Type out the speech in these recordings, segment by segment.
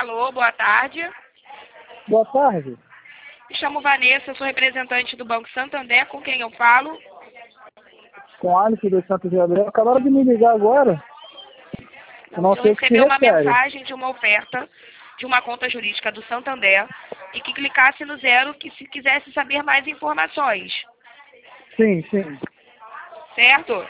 Alô, boa tarde. Boa tarde. Me chamo Vanessa, sou representante do Banco Santander, com quem eu falo? Com Alice do Santos Gabriel. Acabaram de me ligar agora. Eu não sei o que se Recebeu uma refere. mensagem de uma oferta de uma conta jurídica do Santander e que clicasse no 0 que se quisesse saber mais informações, Sim, sim, certo?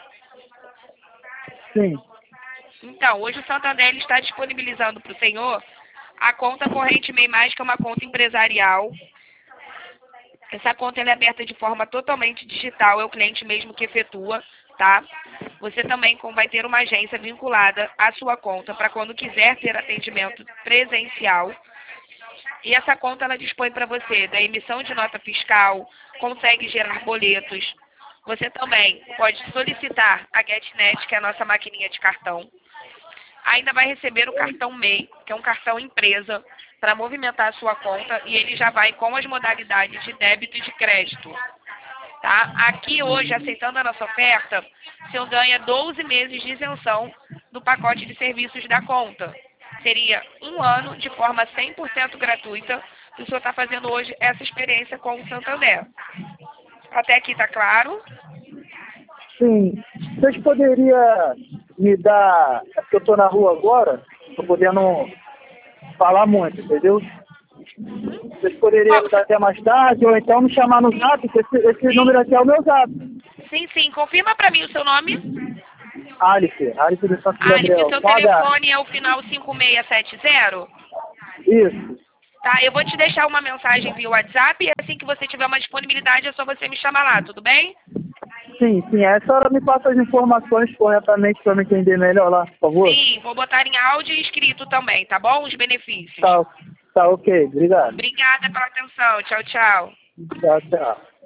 sim. Então, hoje o Santander ele está disponibilizando para o senhor a conta corrente MEI+, que é uma conta empresarial. Essa conta ela é aberta de forma totalmente digital, é o cliente mesmo que efetua, tá? Você também vai ter uma agência vinculada à sua conta para quando quiser ter atendimento presencial. E essa conta ela dispõe para você da emissão de nota fiscal, consegue gerar boletos. Você também pode solicitar a GetNet, que é a nossa maquininha de cartão. Ainda vai receber o cartão MEI, que é um cartão empresa, para movimentar a sua conta e ele já vai com as modalidades de débito e de crédito. Tá? Aqui hoje, aceitando a nossa oferta, o senhor ganha 12 meses de isenção do pacote de serviços da conta. Seria 1 ano de forma 100% gratuita que o senhor está fazendo hoje essa experiência com o Santander. Até aqui tá claro? Sim. Vocês poderiam me dar... É porque eu estou na rua agora, estou podendo falar muito, entendeu? Vocês poderiam me dar até mais tarde, ou então me chamar no zap, que esse número aqui é o meu zap. Sim. Confirma para mim o seu nome. Alice do Santos Alice, Gabriel. o seu Com H. telefone é o final 5670? Isso. Tá, eu vou te deixar uma mensagem via WhatsApp e assim que você tiver uma disponibilidade é só você me chamar lá, tudo bem? Sim. A senhora me passa as informações corretamente para eu entender melhor lá, por favor. Sim, vou botar em áudio e escrito também, tá bom? Os benefícios. Tá ok. Obrigado. Obrigada pela atenção. Tchau, tchau. Tchau, tchau.